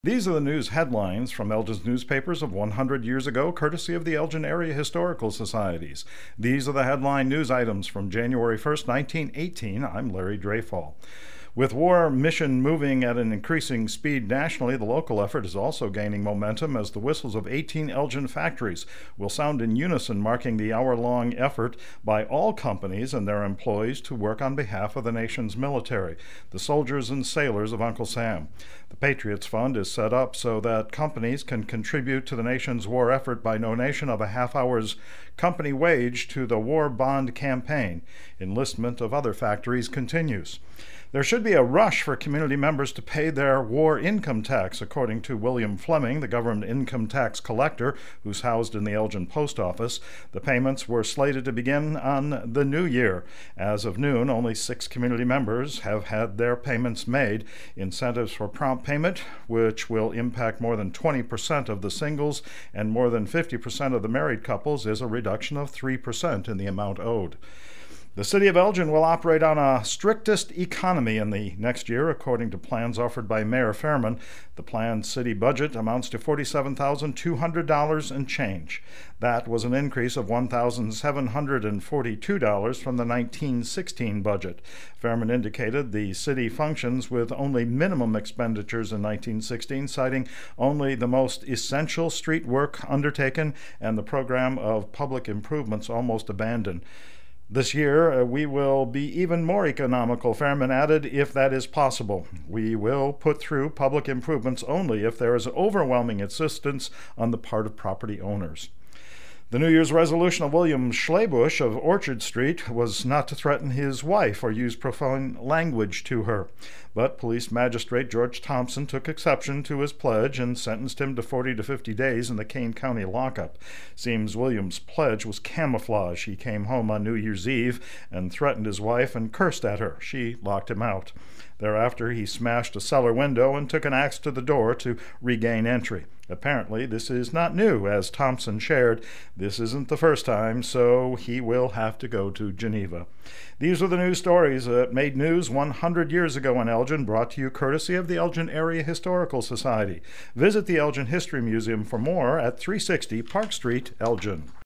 These are the news headlines from Elgin's newspapers of 100 years ago, courtesy of the Elgin Area Historical Societies. These are the headline news items from January 1st, 1918. I'm Larry Dreyfall. With war mission moving at an increasing speed nationally, the local effort is also gaining momentum as the whistles of 18 Elgin factories will sound in unison, marking the hour-long effort by all companies and their employees to work on behalf of the nation's military, the soldiers and sailors of Uncle Sam. The Patriots Fund is set up so that companies can contribute to the nation's war effort by donation of a half-hour's company wage to the War Bond Campaign. Enlistment of other factories continues. There should be a rush for community members to pay their war income tax, according to William Fleming, the government income tax collector who's housed in the Elgin Post Office. The payments were slated to begin on the new year. As of noon, only 6 community members have had their payments made. Incentives for prompt payment, which will impact more than 20% of the singles and more than 50% of the married couples, is a reduction of 3% in the amount owed. The City of Elgin will operate on a strictest economy in the next year, according to plans offered by Mayor Fairman. The planned city budget amounts to $47,200 and change. That was an increase of $1,742 from the 1916 budget. Fairman indicated the city functions with only minimum expenditures in 1916, citing only the most essential street work undertaken and the program of public improvements almost abandoned. This year, we will be even more economical, Fairman added, if that is possible. We will put through public improvements only if there is overwhelming assistance on the part of property owners. The New Year's resolution of William Schlebusch of Orchard Street was not to threaten his wife or use profane language to her. But Police Magistrate George Thompson took exception to his pledge and sentenced him to 40 to 50 days in the Kane County lockup. Seems William's pledge was camouflage. He came home on New Year's Eve and threatened his wife and cursed at her. She locked him out. Thereafter, he smashed a cellar window and took an axe to the door to regain entry. Apparently, this is not new, as Thompson shared. This isn't the first time, so he will have to go to Geneva. These are the news stories that made news 100 years ago in Elgin, brought to you courtesy of the Elgin Area Historical Society. Visit the Elgin History Museum for more at 360 Park Street, Elgin.